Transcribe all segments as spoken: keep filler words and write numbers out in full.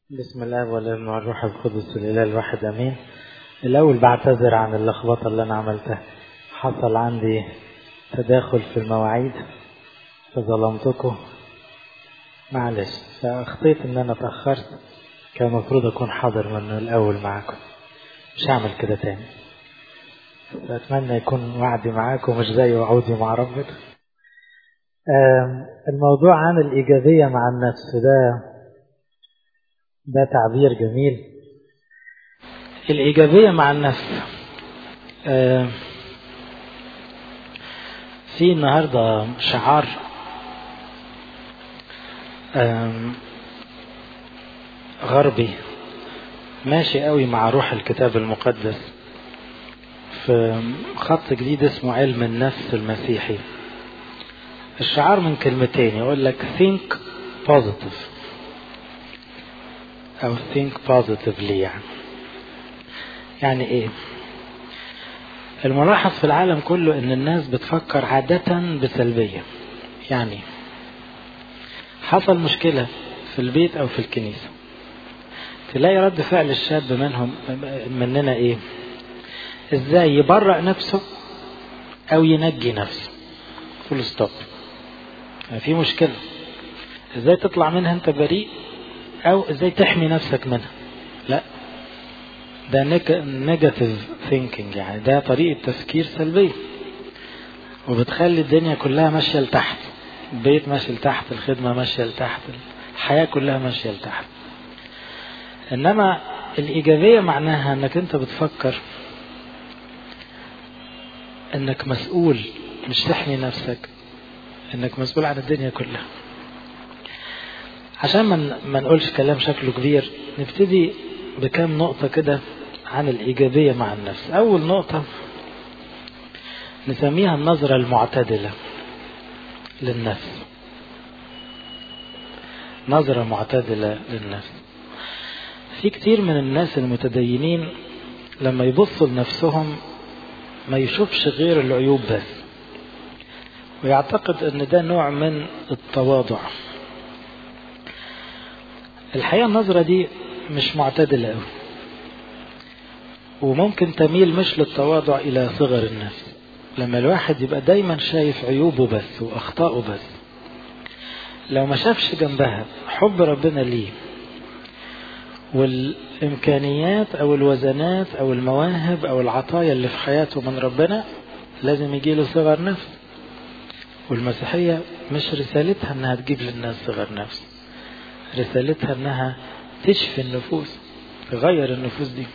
بسم الله والابن والروح القدس الاله الواحد امين. الاول بعتذر عن اللخبطه اللي انا عملتها، حصل عندي تداخل في المواعيد فظلمتكم، معلش. فاخطيت ان انا اتاخرت، كان المفروض اكون حاضر من الاول معاكم، مش هعمل كده تاني. اتمنى يكون وعدي معاكم مش زي وعودي مع ربنا. الموضوع عن الايجابيه مع النفس، ده ده تعبير جميل. الإيجابية مع النفس. آه في النهاردة شعار آه غربي ماشي قوي مع روح الكتاب المقدس، في خط جديد اسمه علم النفس المسيحي. الشعار من كلمتين، يقول لك think positive أو think positively. يعني يعني إيه؟ الملاحظ في العالم كله ان الناس بتفكر عادة بسلبية. يعني حصل مشكلة في البيت او في الكنيسة، تلاقي رد فعل الشاب منهم مننا ايه؟ ازاي يبرأ نفسه او ينجي نفسه، فول ستوب. يعني في مشكلة، ازاي تطلع منها انت بريء، او ازاي تحمي نفسك منها. لا، ده نيجاتيف ثينكينج، يعني ده طريقة تفكير سلبية، وبتخلي الدنيا كلها ماشية لتحت، البيت ماشي لتحت، الخدمة ماشية لتحت، الحياة كلها ماشية لتحت. إنما الإيجابية معناها أنك أنت بتفكر أنك مسؤول، مش تحمي نفسك، أنك مسؤول عن الدنيا كلها. عشان ما نقولش كلام شكله كبير، نبتدي بكام نقطة كده عن الإيجابية مع النفس. أول نقطة نسميها النظرة المعتدلة للنفس. نظرة معتدلة للنفس. في كتير من الناس المتدينين لما يبصوا لنفسهم ما يشوفش غير العيوب بس، ويعتقد ان ده نوع من التواضع. الحقيقة النظرة دي مش معتدلة قوي، وممكن تميل مش للتواضع الى صغر النفس. لما الواحد يبقى دايما شايف عيوبه بس واخطائه بس، لو ما شافش جنبها حب ربنا ليه والإمكانيات أو الوزنات أو المواهب أو العطايا اللي في حياته من ربنا، لازم يجيله صغر نفس. والمسيحية مش رسالتها أنها تجيب للناس صغر نفس، رسالتها أنها تشفي النفوس، تغير النفوس دي.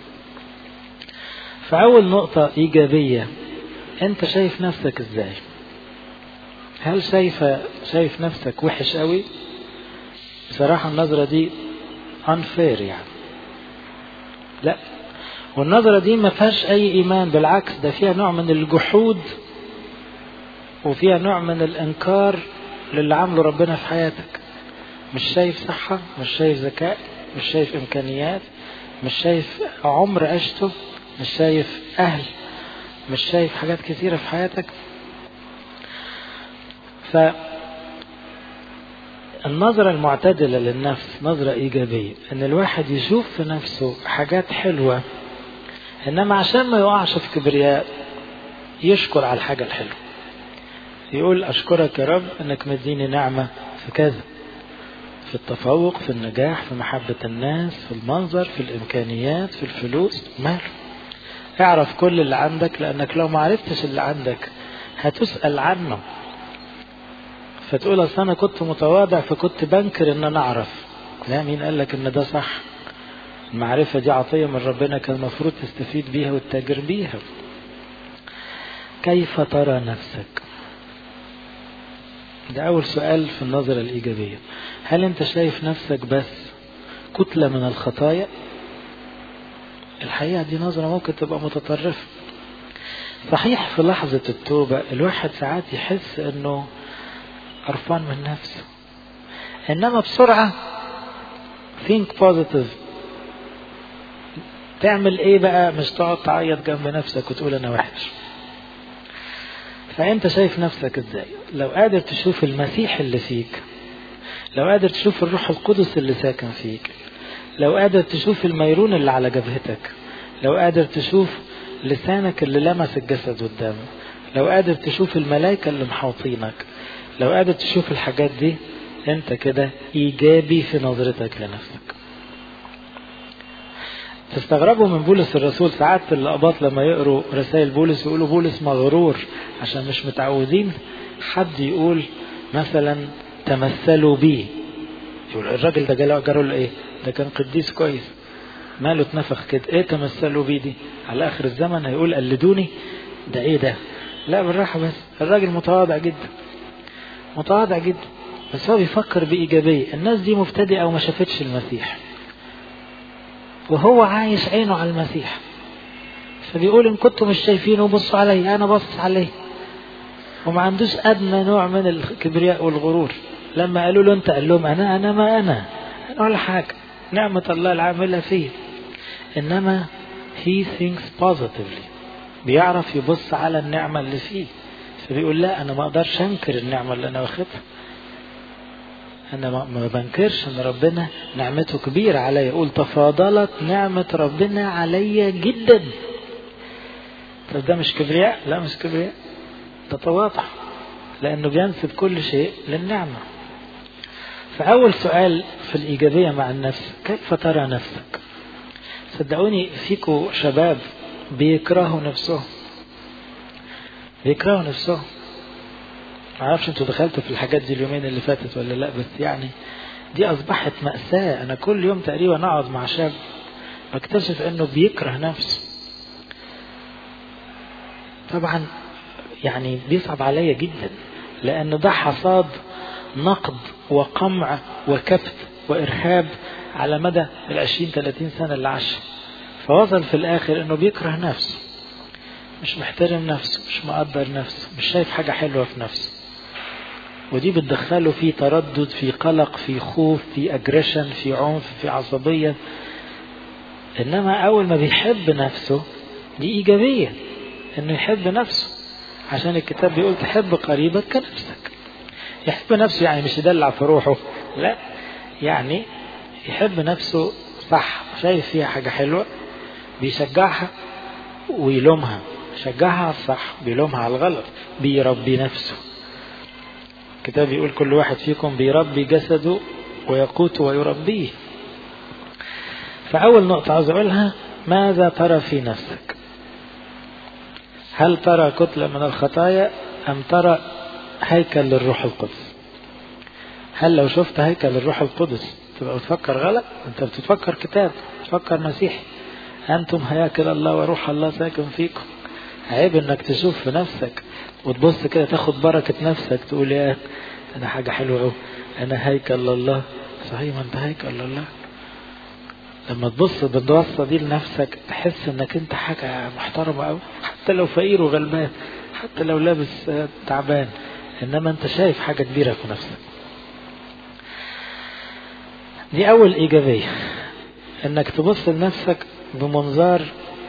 فأول نقطة إيجابية، أنت شايف نفسك إزاي؟ هل شايف شايف نفسك وحش قوي؟ بصراحة النظرة دي unfair يعني. لا، والنظرة دي ما فيهاش أي إيمان، بالعكس ده فيها نوع من الجحود، وفيها نوع من الإنكار للي عمله ربنا في حياتك. مش شايف صحة، مش شايف ذكاء، مش شايف إمكانيات، مش شايف عمر عشته، مش شايف أهل، مش شايف حاجات كثيرة في حياتك. فالنظرة المعتدلة للنفس نظرة إيجابية، إن الواحد يشوف في نفسه حاجات حلوة، إنما عشان ما يقعش في كبرياء يشكر على الحاجة الحلوة، يقول أشكرك يا رب إنك مديني نعمة في كذا، في التفوق، في النجاح، في محبة الناس، في المنظر، في الإمكانيات، في الفلوس. ماله، اعرف كل اللي عندك، لأنك لو ما عرفتش اللي عندك هتسأل عنه، فتقول أصل أنا كنت متواضع فكنت بنكر إن أنا أعرف. لا، مين قال لك إن ده صح؟ المعرفة دي عطية من ربنا، كان المفروض تستفيد بيها وتتاجر بيها. كيف ترى نفسك؟ ده أول سؤال في النظرة الإيجابية. هل أنت شايف نفسك بس كتلة من الخطايا؟ الحقيقة دي نظرة ممكن تبقى متطرفة. صحيح في لحظة التوبة الواحد ساعات يحس أنه قرفان من نفسه، إنما بسرعة think positive. تعمل إيه بقى؟ مش تقعد تعيط جنب نفسك وتقول أنا وحش. فأنت شايف نفسك إزاي؟ لو قادر تشوف المسيح اللي فيك، لو قادر تشوف الروح القدس اللي ساكن فيك، لو قادر تشوف الميرون اللي على جبهتك، لو قادر تشوف لسانك اللي لمس الجسد قدامه، لو قادر تشوف الملائكة اللي محاوطينك، لو قادر تشوف الحاجات دي، انت كده ايجابي في نظرتك لنفسك. تستغربوا من بولس الرسول ساعات الأقباط لما يقروا رسائل بولس يقولوا بولس مغرور، عشان مش متعودين حد يقول مثلا تمثلوا بيه. يقول الراجل ده جاله جروا له ايه؟ ده كان قديس كويس، ماله اتنفخ كده؟ ايه تمثلوا بيه دي؟ على اخر الزمن هيقول قلدوني؟ ده ايه ده؟ لا بالراحة بس، الراجل متواضع جدا، متواضع جدا، بس هو بيفكر بإيجابية. الناس دي مبتدئة وما شافتش المسيح، وهو عايش عينه على المسيح، فبيقول إن كنتم مش شايفينه بصوا علي، أنا بص عليه. وما عندوش أدنى نوع من الكبرياء والغرور. لما قالوا له أنت، قال لهم أنا أنا ما أنا أنا ولا حاجة، نعمة الله العاملة فيه. إنما he thinks positively، بيعرف يبص على النعمة اللي فيه، فبيقول لا أنا ما أقدرش أنكر النعمة اللي أنا واخدها، أنا ما بنكرش أن ربنا نعمته كبيرة علي. يقول تفاضلت نعمة ربنا علي جدا. طب ده مش كبرياء؟ لا مش كبرياء، ده تواضع، لأنه بينسب كل شيء للنعمة. فأول سؤال في الإيجابية مع النفس، كيف ترى نفسك؟ صدقوني فيكو شباب بيكرهوا نفسهم، بيكرهوا نفسهم. معرفش انتوا دخلتوا في الحاجات دي اليومين اللي فاتت ولا لا، بس يعني دي أصبحت مأساة. أنا كل يوم تقريبا أقعد مع شاب بكتشف أنه بيكره نفسه. طبعا يعني بيصعب عليا جدا، لأنه ده حصاد نقد وقمع وكبت وإرهاب على مدى العشرين ثلاثين سنة اللي عاشها. فوصل في الآخر أنه بيكره نفسه، مش محترم نفسه، مش مقدر نفسه، مش شايف حاجة حلوة في نفسه. ودي بتدخله في تردد، في قلق، في خوف، في أجريشن، في عنف، في عصبية. إنما أول ما بيحب نفسه دي إيجابية، إنه يحب نفسه، عشان الكتاب بيقول تحب قريبك كنفسك. يحب نفسه يعني مش يدلع في روحه، لا، يعني يحب نفسه صح، شايف فيها حاجة حلوة بيشجعها ويلومها، شجعها على الصح بيلومها على الغلط، بيربي نفسه. الكتاب يقول كل واحد فيكم بيربي جسده ويقوت ويربيه. فأول نقطة عاوز أقولها، ماذا ترى في نفسك؟ هل ترى كتلة من الخطايا أم ترى هيكل للروح القدس؟ هل لو شفت هيكل للروح القدس تبقى بتفكر غلط؟ أنت بتفكر كتاب، بتفكر مسيح، أنتم هياكل الله وروح الله ساكن فيكم. عيب إنك تشوف في نفسك وتبص كده تاخد بركة نفسك، تقول يا أنا حاجة حلوة أوي، أنا هيكل الله. صحيح ما أنت هيكل الله. لما تبص بالبصة دي لنفسك تحس إنك أنت حاجة محترمة أوي، حتى لو فقير وغلبان، حتى لو لابس تعبان، إنما أنت شايف حاجة كبيرة في نفسك. دي أول إيجابية، إنك تبص لنفسك بمنظار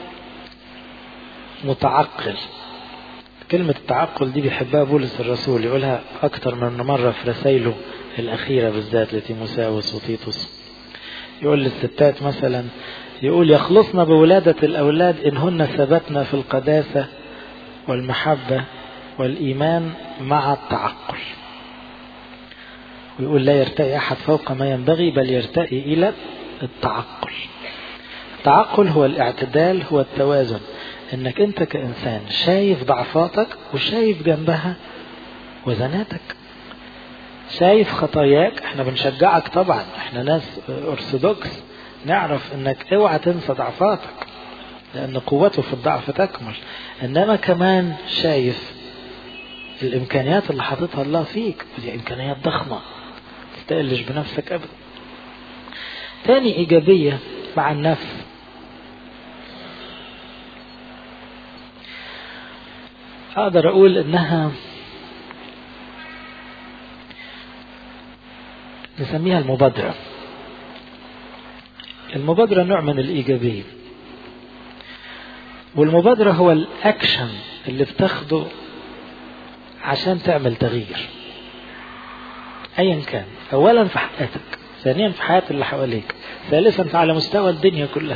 متعقل. كلمة التعقل دي بيحبها بولس الرسول، يقولها أكتر من مرة في رسائله الأخيرة بالذات لتيموثاوس وتيتوس. يقول للستات مثلا، يقول يخلصنا بولادة الأولاد إنهن ثبتنا في القداسة والمحبة والإيمان مع التعقل. ويقول لا يرتقي أحد فوق ما ينبغي بل يرتقي إلى التعقل. التعقل هو الاعتدال، هو التوازن، انك انت كإنسان شايف ضعفاتك وشايف جنبها وزناتك، شايف خطاياك. احنا بنشجعك طبعا، احنا ناس ارثوذكس، نعرف انك اوعى تنسى ضعفاتك لان قوته في الضعف تكمل. انما كمان شايف الامكانيات اللي حاططها الله فيك، ودي امكانيات ضخمة، تستقلش بنفسك ابدا. تاني ايجابية مع النفس، أقدر أقول إنها نسميها المبادرة. المبادرة نوع من الإيجابية، والمبادرة هو الأكشن اللي بتاخده عشان تعمل تغيير أيا كان. أولا في حياتك، ثانيا في حياة اللي حواليك، ثالثا على مستوى الدنيا كلها.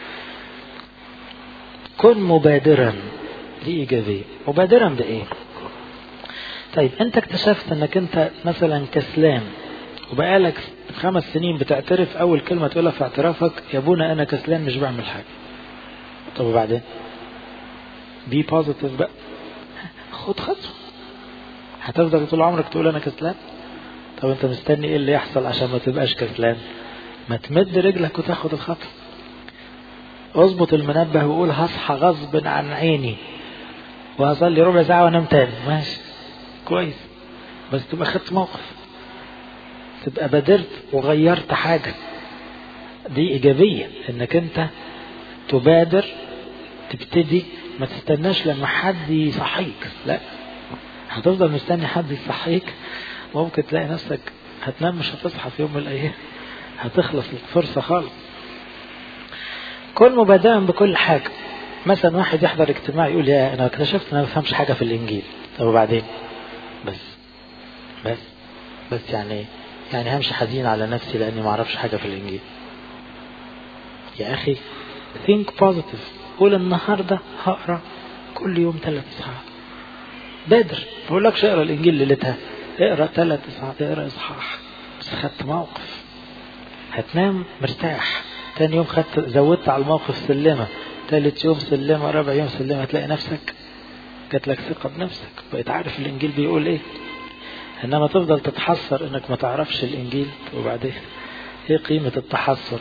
كن مبادرا، دي إيجابية. مبادرا بإيه؟ طيب أنت اكتشفت أنك أنت مثلا كسلان، وبقالك خمس سنين بتعترف، أول كلمة تقولها في اعترافك يا ابونا أنا كسلان مش بعمل حاجة. طب وبعدين؟ بي بوزيتيف بقى، خد خطوة. هتفضل طول عمرك تقول أنا كسلان؟ طب أنت مستني إيه اللي يحصل عشان ما تبقاش كسلان؟ ما تمد رجلك وتاخد الخطوة. اظبط المنبه وقول هصحى غصب عن عيني وهصلي ربع ساعة وانام تاني، ماشي كويس، بس تبقى خدت موقف، تبقى بادرت وغيرت حاجة. دي إيجابية، انك انت تبادر، تبتدي، ما تستناش لما حد يصحيك. لا، هتفضل مستني حد يصحيك، ممكن تلاقي نفسك هتنام مش هتصحى في يوم من الأيام، هتخلص الفرصة خالص. كن مبادرا بكل حاجة. مثلا واحد يحضر اجتماع يقول يا أنا اكتشفت أنا ما بفهمش حاجة في الإنجيل. طب وبعدين؟ بس بس بس يعني ايه؟ يعني همشي حزين على نفسي لأني ما أعرفش حاجة في الإنجيل؟ يا أخي think positive. قول النهاردة هقرأ كل يوم ثلاث إصحاح. بادر، ما بقولكش اقرأ الإنجيل ليلتها، اقرأ ثلاث إصحاح، اقرأ إصحاح، بس خدت موقف. هتنام مرتاح. تاني يوم خدت زودت على الموقف سلمة، ثالث يوم سلمة، رابع يوم سلمة، هتلاقي نفسك جات لك ثقة بنفسك، بقيت عارف الإنجيل بيقول إيه. إنما تفضل تتحسر إنك ما تعرفش الإنجيل، وبعدين إيه قيمة التحسر؟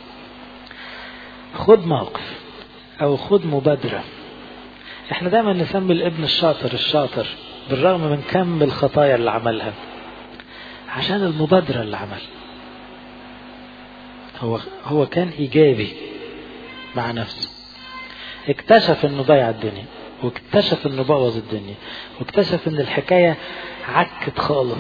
خد موقف أو خد مبادرة. إحنا دائما نسمي الابن الشاطر الشاطر بالرغم من كم الخطايا اللي عملها، عشان المبادرة اللي عمل. هو هو كان إيجابي مع نفسه، اكتشف إنه ضيع الدنيا، واكتشف إنه بوظ الدنيا، واكتشف إن الحكاية عكت خالص.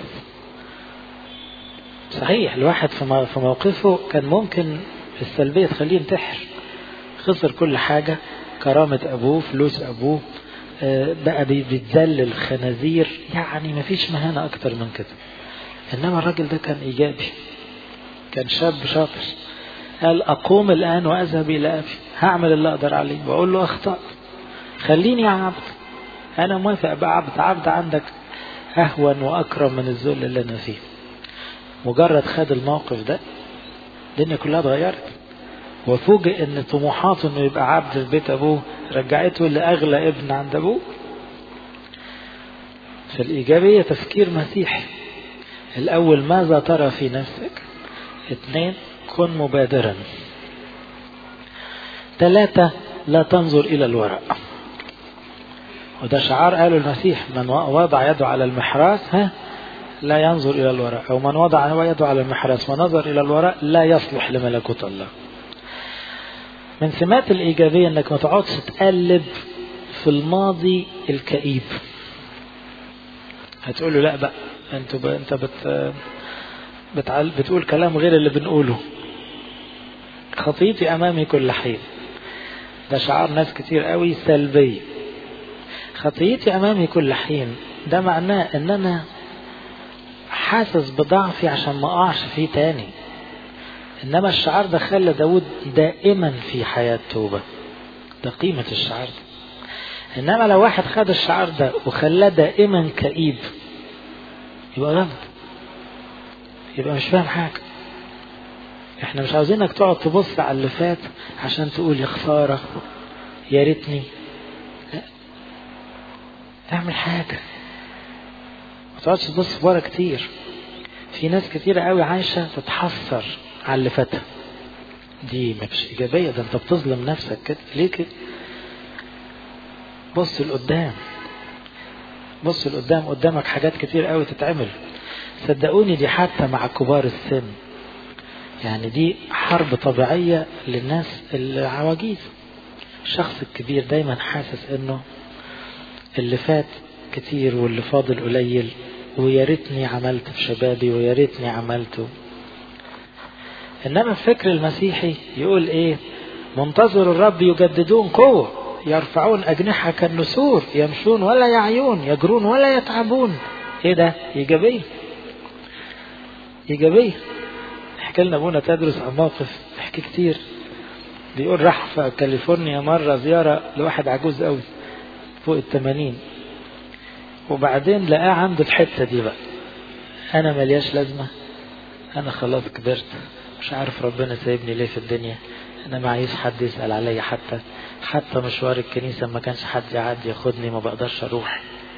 صحيح الواحد في موقفه كان ممكن السلبية تخليه ينتحر، خسر كل حاجة، كرامة أبوه، فلوس أبوه، بقى بيتذلل خنازير، يعني مفيش مهانة أكتر من كده. إنما الراجل ده كان إيجابي، كان شاب شاطر، قال أقوم الآن وأذهب إلى أبي، هعمل اللي أقدر عليه، وأقول له أخطأ، خليني عبد، أنا موافق أبقى عبد. عبد عندك أهون وأكرم من الذل اللي أنا فيه. مجرد خد الموقف ده الدنيا كلها اتغيرت، وفوجئ ان طموحاته انه يبقى عبد في بيت ابوه رجعته لاغلى ابن عند ابوه. فالايجابيه تفكير مسيحي. الاول ماذا ترى في نفسك، اثنين كن مبادرا، ثلاثة لا تنظر الى الوراء. وده شعار قاله المسيح، من وضع يده على المحراث ها لا ينظر الى الوراء، او من وضع يده على المحراث ونظر الى الوراء لا يصلح لملكوت الله. من سمات الإيجابية أنك ما تقعدش تقلب في الماضي الكئيب. هتقوله لا بقى أنت ب... أنت بت... بتعل... بتقول كلام غير اللي بنقوله. خطيتي أمامي كل حين، ده شعار ناس كتير قوي سلبي. خطيتي أمامي كل حين ده معناه أن أنا حاسس بضعفي عشان ما أقعش فيه تاني. إنما الشعار ده خلى داود دائما في حياة توبة، ده قيمة الشعار ده. إنما لو واحد خد الشعار ده وخلاه دائما كئيب يبقى غلط، يبقى مش فاهم حاجة. إحنا مش عاوزينك تقعد تبص على اللي فات عشان تقول يا خسارة يا ريتني، لا، اعمل حاجة، ما تقعدش تبص ورا كتير. في ناس كتير قوي عايشة تتحسر على اللي فاتها، دي مش إيجابية، ده أنت بتظلم نفسك كده. ليه كده؟ بص لقدام، بص لقدام، قدامك حاجات كتير قوي تتعمل. صدقوني دي حتى مع كبار السن، يعني دي حرب طبيعية للناس العواجيز. الشخص الكبير دايما حاسس انه اللي فات كتير واللي فاضل قليل، ويا ريتني عملت في شبابي ويا ريتني عملته. إنما الفكر المسيحي يقول إيه؟ منتظر الرب يجددون قوة، يرفعون أجنحة كالنسور، يمشون ولا يعيون، يجرون ولا يتعبون. إيه ده؟ إيجابية، إيجابية. يحكي لنا ابونا تدرس عن موقف، يحكي كتير. بيقول راح في كاليفورنيا مرة زيارة لواحد عجوز قوي فوق التمانين، وبعدين لقاه عنده الحتة دي بقى، انا ملياش لازمة، انا خلاص كبرت، مش عارف ربنا سايبني ليه في الدنيا، انا معيش حد يسأل عليا، حتى حتى مشوار الكنيسة ما كانش حد يعدي ياخدني، ما بقدرش اروح.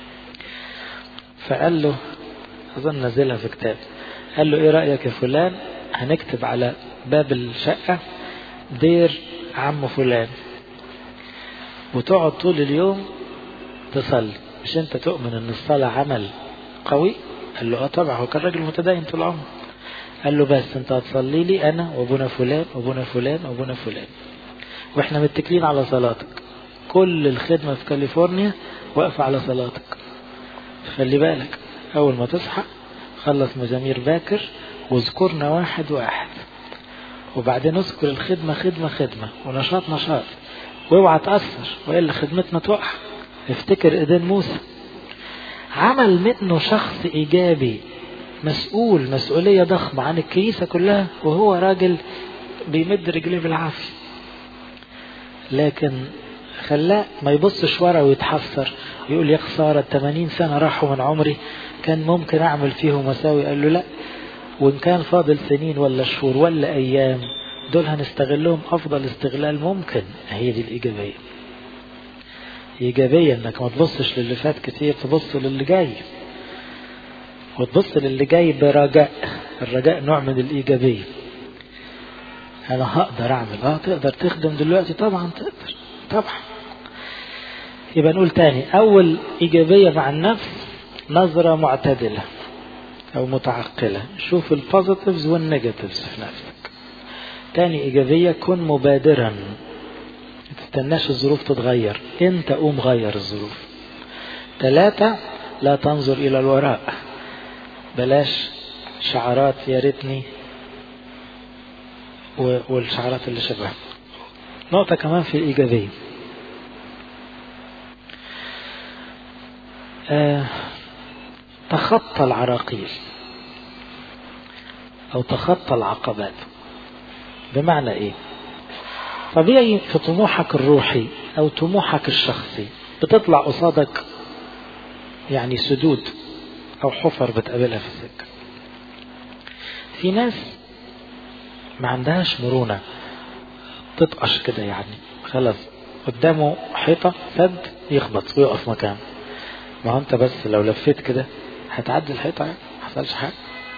فقال له، اظن نزلها في كتاب، قال له ايه رأيك يا فلان، هنكتب على باب الشقة دير عم فلان، وتقعد طول اليوم تصلي. مش انت تؤمن ان الصلاة عمل قوي؟ قال له اه طبعا، هو كان راجل متدين طول عمره. قال له بس انت هتصلي لي انا وابونا فلان وابونا فلان وابونا فلان، واحنا متكلين على صلاتك، كل الخدمة في كاليفورنيا واقفة على صلاتك، خلي بالك اول ما تصحى خلص مزامير باكر واذكرنا واحد واحد، وبعدين اذكر الخدمة خدمة خدمة ونشاط نشاط، واوعى تأثر وإلا خدمتنا تقع. افتكر ايدين موسى. عمل منه شخص ايجابي مسؤول مسؤولية ضخمة عن الكنيسة كلها، وهو راجل بيمد رجليه بالعافية، لكن خلاه ما يبصش ورا ويتحسر يقول يا خسارة ثمانين سنة راحوا من عمري، كان ممكن اعمل فيهم مساوي. قال له لا، وان كان فاضل سنين ولا شهور ولا ايام، دول هنستغلهم افضل استغلال ممكن. هي دي الايجابية. ايجابية انك ما تبصش للي فات كتير، تبص للي جاي، وتبص للي جاي برجاء. الرجاء نوع من الايجابية. انا هقدر اعمل، اه تقدر تخدم دلوقتي، طبعا تقدر طبعا. يبقى نقول تاني، اول ايجابية مع النفس نظرة معتدلة او متعقلة، شوف البوزيتيفز والنيجاتيفز في نفسك. تاني ايجابية، كن مبادرا، ما تستناش الظروف تتغير، انت قوم غير الظروف. ثلاثة، لا تنظر الى الوراء، بلاش شعارات يا ريتني والشعارات اللي شبهها. نقطة كمان في الإيجابية، آه تخطى العراقيل أو تخطى العقبات. بمعنى إيه؟ طبيعي في طموحك الروحي أو طموحك الشخصي بتطلع قصادك يعني سدود أو حفر بتقابلها في السكة. في ناس ما عندهاش مرونة، تطقش كده، يعني خلاص قدامه حيطة سد يخبط ويقف مكانه. ما هو انت بس لو لفيت كده هتعدي الحيطة، يعني ما حصلش حاجة.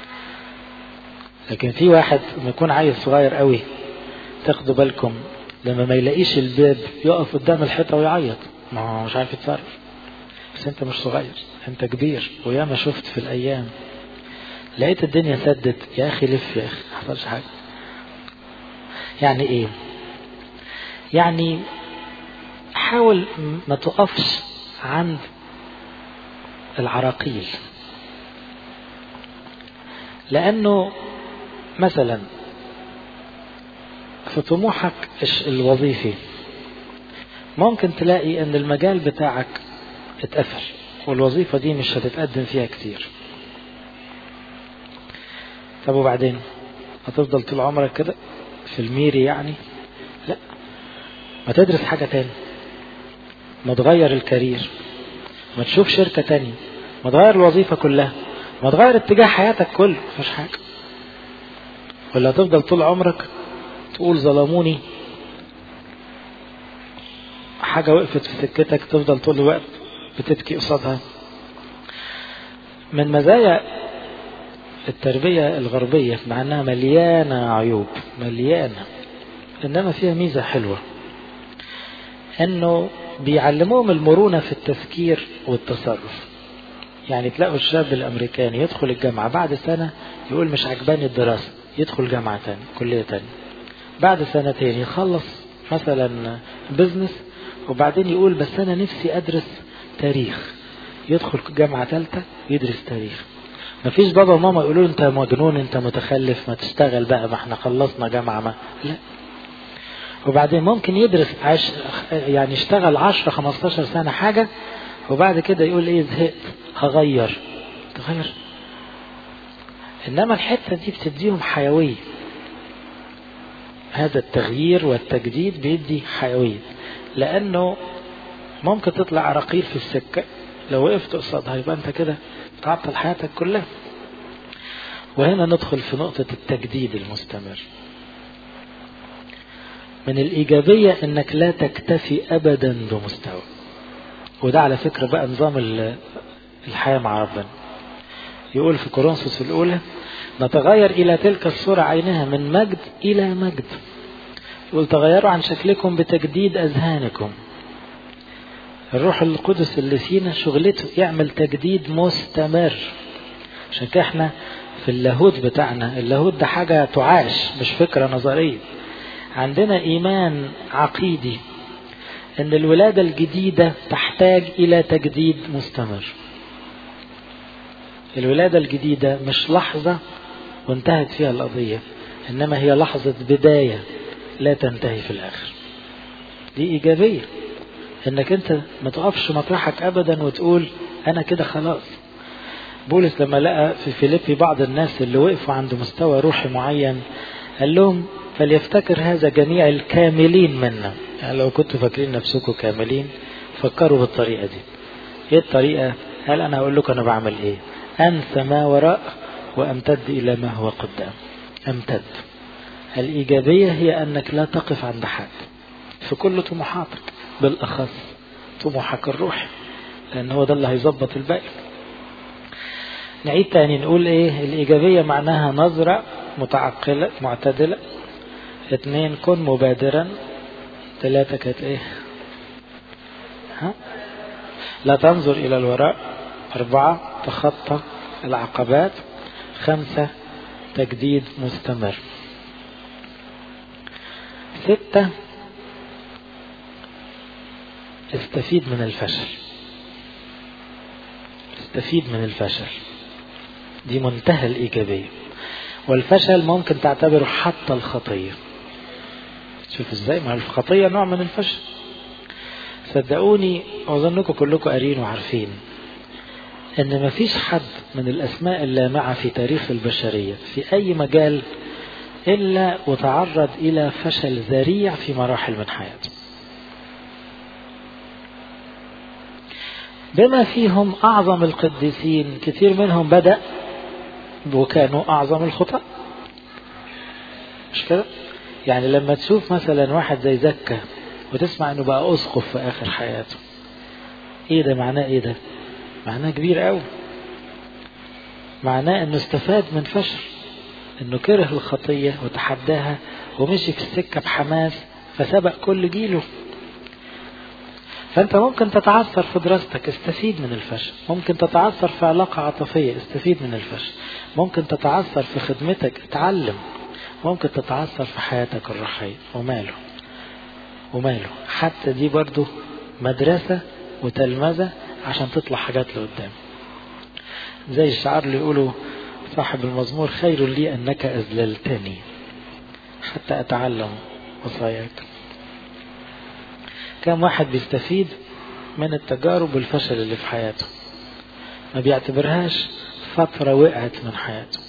لكن في واحد لما يكون عيل صغير قوي، تاخدوا بالكم لما ما يلاقيش الباب يقف قدام الحيطة ويعيط، ما هو مش عارف يتصرف. بس انت مش صغير، انت كبير، وياما شفت في الايام لقيت الدنيا سدت، يا اخي لف يا اخي، ما حصلش حاجة. يعني ايه؟ يعني حاول ما تقفش عند العراقيل، لانه مثلا في طموحك الوظيفي ممكن تلاقي ان المجال بتاعك اتقفل والوظيفة دي مش هتتقدم فيها كتير. طب وبعدين هتفضل طول عمرك كده في الميري؟ يعني لا، ما تدرس حاجة تاني، ما تغير الكارير، ما تشوف شركة تانية، ما تغير الوظيفة كلها، ما تغير اتجاه حياتك كله، مفيش حاجة. ولا هتفضل طول عمرك تقول ظلموني، حاجة وقفت في سكتك تفضل طول الوقت بتبكي قصادها. من مزايا التربية الغربية مع انها مليانة عيوب مليانة، انما فيها ميزة حلوة، انه بيعلموهم المرونة في التفكير والتصرف. يعني تلاقوا الشاب الامريكاني يدخل الجامعة بعد سنة يقول مش عجباني الدراسة، يدخل جامعة تاني كلية تاني، بعد سنتين يخلص مثلا بزنس، وبعدين يقول بس انا نفسي ادرس تاريخ، يدخل جامعة ثالثة يدرس تاريخ. مفيش بابا وماما يقولوا انت مجنون انت متخلف ما تشتغل بقى، ما احنا خلصنا جامعة، ما لا. وبعدين ممكن يدرس عش... يعني يشتغل عشرة خمستاشر سنة حاجة، وبعد كده يقول ايه زهقت هغير، تغير. انما الحتة دي بتديهم حيوية، هذا التغيير والتجديد بيدي حيوية، لأنه ممكن تطلع عراقيل في السكة لو وقفت قصادها يبقى أنت كده تعطل حياتك كلها. وهنا ندخل في نقطة التجديد المستمر. من الإيجابية أنك لا تكتفي أبدا بمستوى، وده على فكرة بقى نظام الحياة مع ربنا. يقول في كورنثوس الأولى نتغير إلى تلك الصورة عينها من مجد إلى مجد. يقول تغيروا عن شكلكم بتجديد أذهانكم. الروح القدس اللي فينا شغلته يعمل تجديد مستمر. عشان كده احنا في اللاهوت بتاعنا، اللاهوت ده حاجة تعاش مش فكرة نظرية. عندنا إيمان عقيدي أن الولادة الجديدة تحتاج إلى تجديد مستمر. الولادة الجديدة مش لحظة وانتهت فيها القضية، إنما هي لحظة بداية لا تنتهي في الآخر. دي إيجابية، إنك أنت ما تقفش مطرحك أبدا وتقول أنا كده خلاص. بولس لما لقى في فيليبي بعض الناس اللي وقفوا عند مستوى روحي معين قال لهم فليفتكر هذا جميع الكاملين منا. يعني لو كنتوا فاكرين نفسكم كاملين فكروا بالطريقة دي. ايه الطريقة؟ قال انا هقول لكم انا بعمل ايه. انسى ما وراء وامتد الى ما هو قدام. امتد. الايجابية هي انك لا تقف عند حد في كل طموحاتك، بالاخص طموحك الروحي، لان هو ده اللي هيظبط الباقي. نعيد تاني نقول ايه الايجابية معناها نظرة متعقلة معتدلة. اثنين كن مبادرا. ثلاثة كانت ايه؟ ها؟ لا تنظر الى الوراء. اربعة تخطى العقبات. خمسة تجديد مستمر. ستة استفيد من الفشل. استفيد من الفشل دي منتهى الإيجابية. والفشل ممكن تعتبره حتى الخطية. شوف ازاي، ما الخطية نوع من الفشل. صدقوني أظنكم كلكم قارين وعارفين ان ما فيش حد من الأسماء اللامعة في تاريخ البشرية في أي مجال إلا وتعرض إلى فشل ذريع في مراحل من حياته، بما فيهم أعظم القديسين. كثير منهم بدأ وكانوا أعظم الخطأ، مش كده؟ يعني لما تشوف مثلا واحد زي زكا وتسمع انه بقى أسقف في آخر حياته، ايه ده؟ معناه ايه ده؟ معناه كبير قوي. معناه انه استفاد من فشل، انه كره الخطية وتحداها ومشي في السكة بحماس فسبق كل جيله. فأنت ممكن تتعثر في دراستك، استفيد من الفشل. ممكن تتعثر في علاقة عاطفية، استفيد من الفشل. ممكن تتعثر في خدمتك، اتعلم. ممكن تتعثر في حياتك الروحية، وماله وماله. حتى دي برضو مدرسة وتلمذة عشان تطلع حاجات لقدام. زي الشعار اللي يقولوا صاحب المزمور خير لي أنك أذللتني حتى أتعلم وصاياك. كم واحد بيستفيد من التجارب والفشل اللي في حياته، ما بيعتبرهاش فترة وقعت من حياته.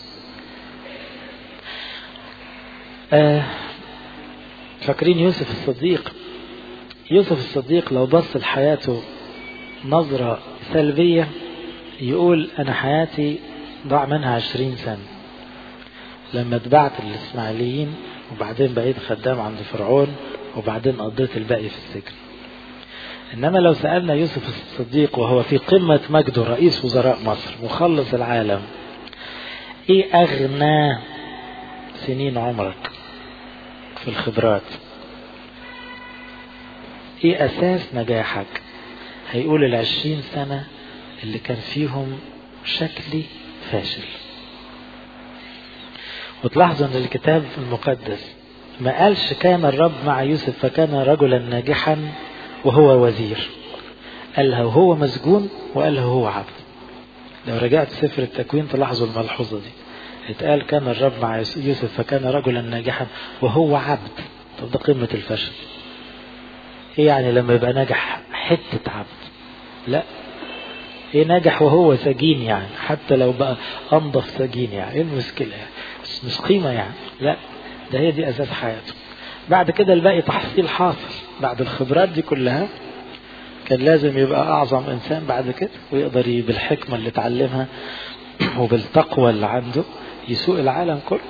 آه فاكرين يوسف الصديق؟ يوسف الصديق لو بص لحياته نظرة سلبية يقول أنا حياتي ضاع منها عشرين سنة. لما اتبعت الإسماعيليين وبعدين بقيت خدام عند فرعون وبعدين قضيت الباقي في السجن. إنما لو سألنا يوسف الصديق وهو في قمة مجده رئيس وزراء مصر مخلص العالم، إيه أغنى سنين عمرك في الخبرات؟ إيه أساس نجاحك؟ هيقول العشرين سنة اللي كان فيهم شكلي فاشل. وتلاحظوا أن الكتاب المقدس ما قالش كان الرب مع يوسف فكان رجلا ناجحا وهو وزير، قالها وهو مسجون وقالها هو عبد. لو رجعت سفر التكوين تلاحظوا الملحوظة دي، اتقال كان الرب مع يوسف فكان رجلا ناجحا وهو عبد. طب ده قمة الفشل. ايه يعني لما يبقى ناجح حتة عبد؟ لا، ايه ناجح وهو سجين يعني؟ حتى لو بقى انضف سجين يعني ايه المشكلة يعني؟ مش قيمة يعني. لا، ده هي دي اساس حياته. بعد كده الباقي تحصيل حاصل. بعد الخبرات دي كلها كان لازم يبقى أعظم إنسان بعد كده، ويقدر بالحكمة اللي اتعلمها وبالتقوى اللي عنده يسوق العالم كله.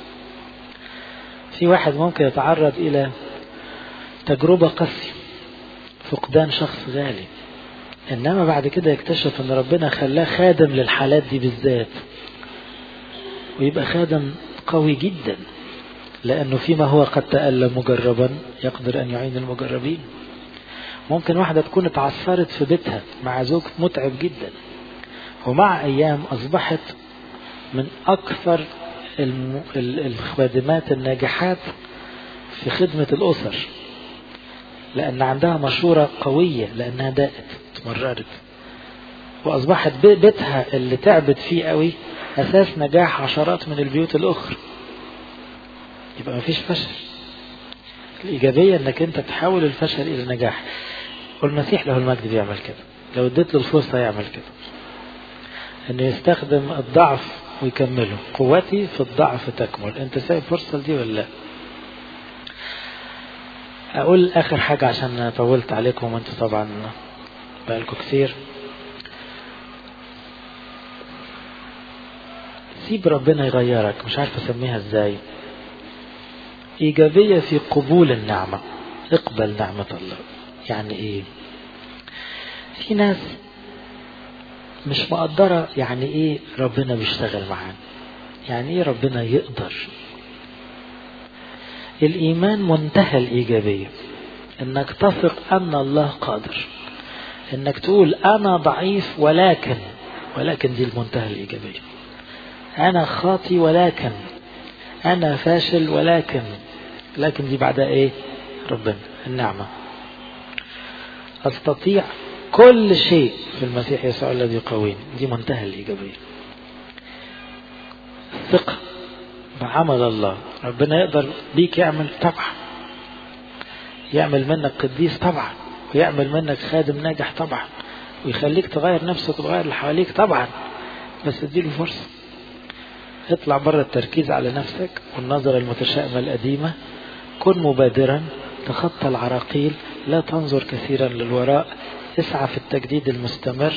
في واحد ممكن يتعرض إلى تجربة قاسية، فقدان شخص غالي، إنما بعد كده يكتشف أن ربنا خلاه خادم للحالات دي بالذات، ويبقى خادم قوي جدا، لأنه فيما هو قد تألم مجربا يقدر أن يعين المجربين. ممكن واحدة تكون اتعثرت في بيتها مع زوج متعب جدا، ومع أيام أصبحت من أكثر الخادمات الناجحات في خدمة الأسر، لأن عندها مشورة قوية، لأنها داءت تمررت، وأصبحت بيتها اللي تعبت فيه قوي أساس نجاح عشرات من البيوت الأخرى. يبقى مفيش فشل. الإيجابية أنك أنت تحول الفشل إلى نجاح، والمسيح له المجد بيعمل كده، لو اديت له الفرصة يعمل كده، أنه يستخدم الضعف ويكمله. قوتي في الضعف تكمل. أنت سايب فرصة دي ولا لا؟ أقول آخر حاجة عشان طولت عليكم وأنتوا طبعا بقالكم كثير. سيب ربنا يغيرك، مش عارف أسميها إزاي. إيجابية في قبول النعمة، اقبل نعمة الله. يعني إيه؟ في ناس مش مقدرة يعني إيه ربنا بيشتغل معانا، يعني إيه ربنا يقدر. الإيمان منتهى الإيجابية، إنك تثق أن الله قادر، إنك تقول أنا ضعيف ولكن ولكن دي المنتهى الإيجابية. أنا خاطي ولكن، أنا فاشل ولكن، لكن دي بعدها إيه؟ ربنا النعمة. أستطيع كل شيء في المسيح يسوع الذي يقويني، دي منتهى الإيجابية. الثقة بعمل الله، ربنا يقدر بيك يعمل طبعا، يعمل منك قديس طبعا، ويعمل منك خادم ناجح طبعا، ويخليك تغير نفسك وتغير اللي حواليك طبعا، بس اديله فرصة. اطلع بره التركيز على نفسك والنظرة المتشائمة القديمة، كن مبادرا، تخطى العراقيل، لا تنظر كثيرا للوراء، اسعى في التجديد المستمر،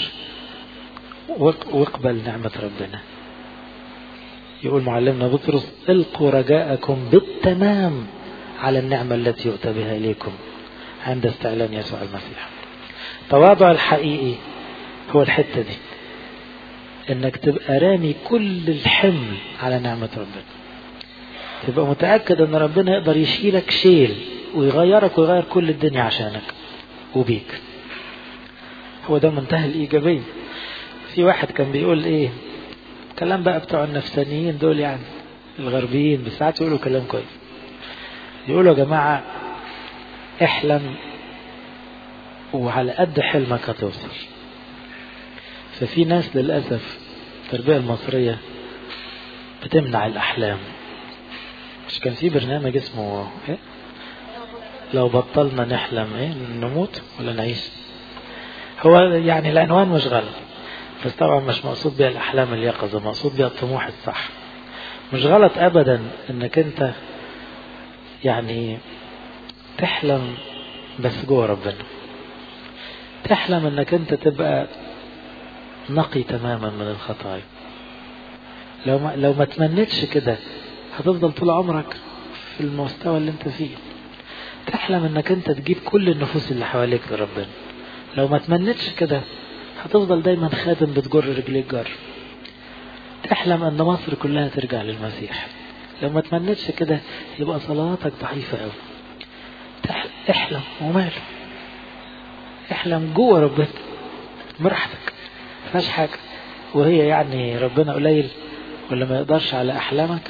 واقبل نعمة ربنا. يقول معلمنا بطرس: القوا رجاءكم بالتمام على النعمة التي يؤتى بها إليكم عند استعلان يسوع المسيح. تواضع الحقيقي هو الحتة دي، انك تبقى رامي كل الحمل على نعمة ربنا، تبقى متأكد ان ربنا يقدر يشيلك شيل ويغيرك ويغير كل الدنيا عشانك وبيك. هو ده منتهى الإيجابية. في واحد كان بيقول ايه كلام بقى بتوع النفسانيين دول، يعني الغربيين، بس ساعات يقولوا كلام كويس. يقولوا يا جماعة احلم وعلى قد حلمك هتوصل. ففي ناس للأسف التربية المصرية بتمنع الأحلام. مش كان في برنامج اسمه إيه؟ لو بطلنا نحلم إيه؟ نموت ولا نعيش؟ هو يعني العنوان مش غلط، بس طبعا مش مقصود بها الأحلام اليقظة، مقصود بها الطموح الصح. مش غلط أبدا إنك أنت يعني تحلم، بس جوه ربنا. تحلم إنك أنت تبقى نقي تماما من الخطايا. لو ما لو ما تمنيتش كده هتفضل طول عمرك في المستوى اللي انت فيه. تحلم انك انت تجيب كل النفوس اللي حواليك لربنا. لو ما تمنيتش كده هتفضل دايما خادم بتجر رجليك جر. تحلم ان مصر كلها ترجع للمسيح. لو ما تمنيتش كده يبقى صلاتك ضعيفة قوي. احلم وماله، احلم جوه ربنا براحتك، مفيش حاجة. وهي يعني ربنا قليل ولا ما يقدرش على أحلامك؟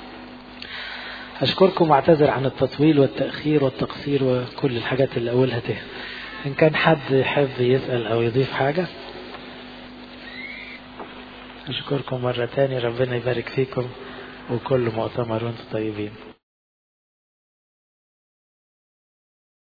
أشكركم واعتذر عن التطويل والتأخير والتقصير وكل الحاجات اللي أولها ته. إن كان حد يحب يسأل أو يضيف حاجة. أشكركم مرة تاني، ربنا يبارك فيكم وكل مؤتمر وانتم طيبين.